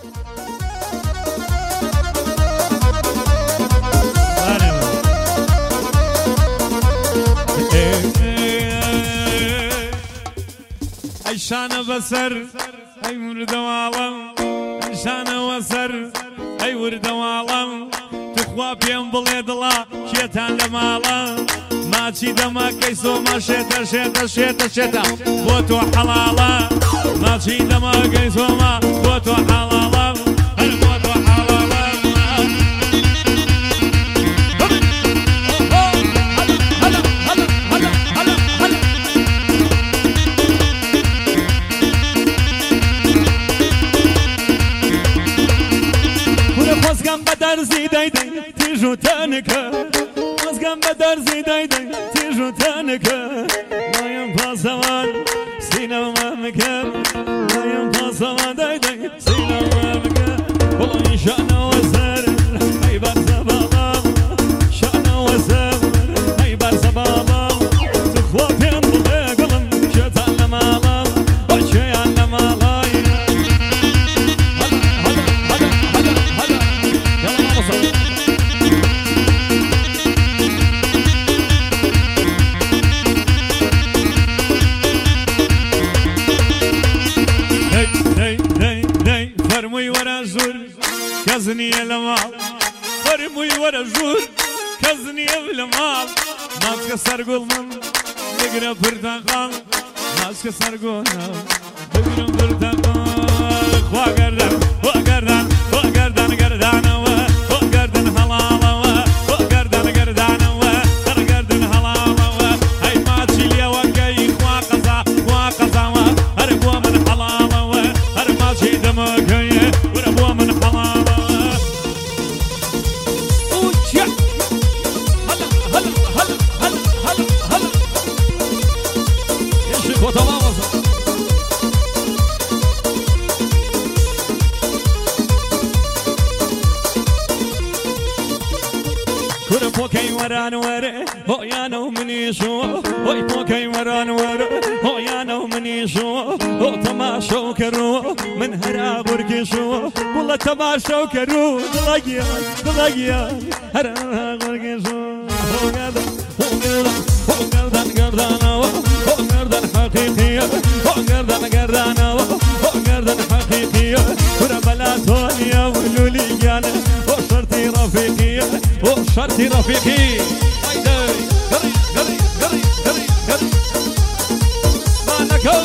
عيشانه بسر اي ورد والم عيشانه وسر اي ورد والم تخوا بين بليدلا شيطان لمالا ما تشي دما كيسو ما شيتا شيتا شيتا شيتا بوتو حلالا ما تشي دما كيسو ما بوتو حلالا بوتو حلالا مزگم بدر زیدای تیجو تنکه مزگم بدر زیدای تیجو تنکه لایم پاسوان سینم ممکن لایم پاسوان دای سینم ممکن بلای شان وزر ای بر زبالم شان وزر ای بر زبالم تخوا پیم بلگلم شتان لمالم بچه لمالای فرموي ورا زور كزني المال فرموي ورا زور كزني المال ناس كسر قلم نقرا برتقال ناس كسر قلم نقرا برتقال وقردان وقردان وقردان قردان وقردان حلال وقردان قردان وقردان حلال هاي ما تشيليا وقاي وقزا وقزا هربوا من حلال هرب شي دمك وربوا من حلال اوتشا هلا هلا هلا هلا هلا هلا يا شيخ وتمام بوكي وران ورا هو يا نو مني شو هو بوكي وران ورا هو يا نو مني شو هو تماشو كرو من هرا بركي شو والله تماشو كرو دلاقيا دلاقيا هرا بركي شو هو قردان هو قردان قردان هو قردان حقيقية هو قردان قردان هو قردان حقيقية ورا بلاتونيا ولولي جانا وشرطي رفيقية وشرطي رفيقي هيدا قري قري قري قري قري ما نكون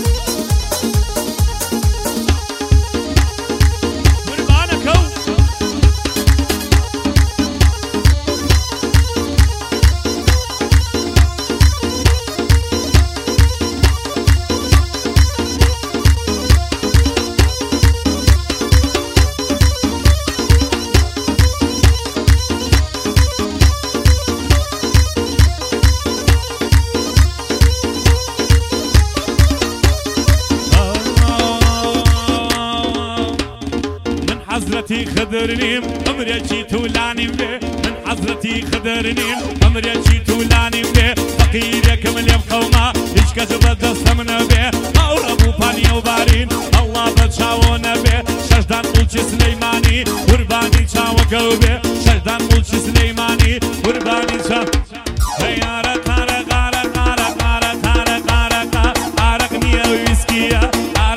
حضرتي خضرنيم أمريكي تولاني به من حضرتي خضرنيم أمريكي تولاني به فقيرك من يوم قوما إيش كذب دستمنا به أوربو باني وبارين الله بتشاونا به شجدان ملك سليماني قرباني شاوكو به شجدان ملك سليماني قرباني شاو خيارة تارة غارة غارة غارة تارة غارة غارة نية ويسكية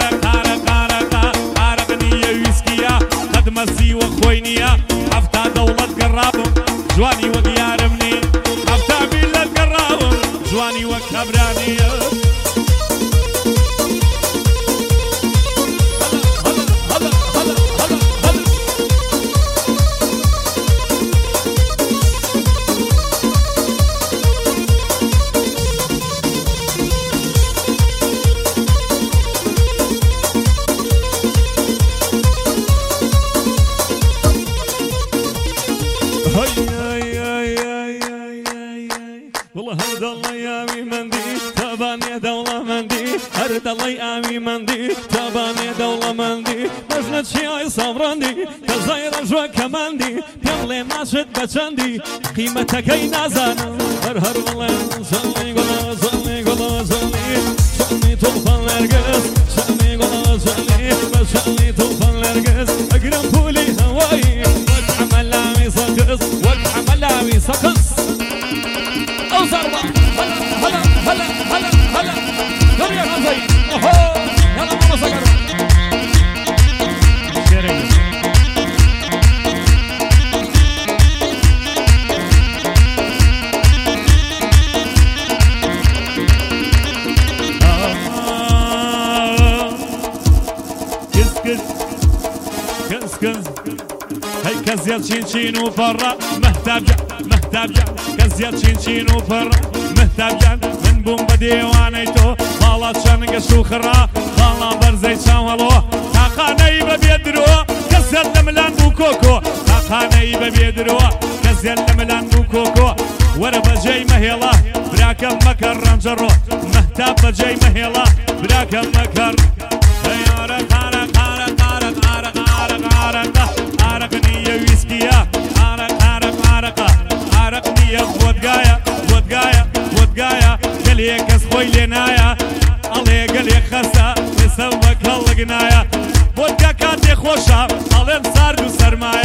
مزي وخوينيا حفتا دولة قرابم جواني وقيارمني حفتا بيلة قرابم جواني وكبرانيا والله هرد الله يا مندي تباني دولة مندي هرد الله يا مندي تباني دولة مندي مجنة شيء صبرندي كزاير جوا كماندي يملي ماشد بچندي قيمتك اي نازانا هر والله صلي قولا صلي قولا صلي صلي طوفان لرقص صلي قولا صلي صلي طوفان لرقص كز هي كزيات شين وفرة مهتاب جان كزيات شين وفرة مهتاب جان من بوم بديوانيتو بالا شنقش وخرا بالا برزي شاولو تاقاني ببيدرو كزيات لملان بوكوكو تاقاني ببيدرو كزيات لملان بوكوكو ورا بجاي مهيلا براك مكر رنجرو مهتاب بجاي مهيلا براك مكر عرقني يا ويسكيا عرقني يا ودقايا قال يا كاس خوي لنايا الله قال يا خسا يسوك هالقنايا ودقا كاتي خوشا الله صار وسرمايا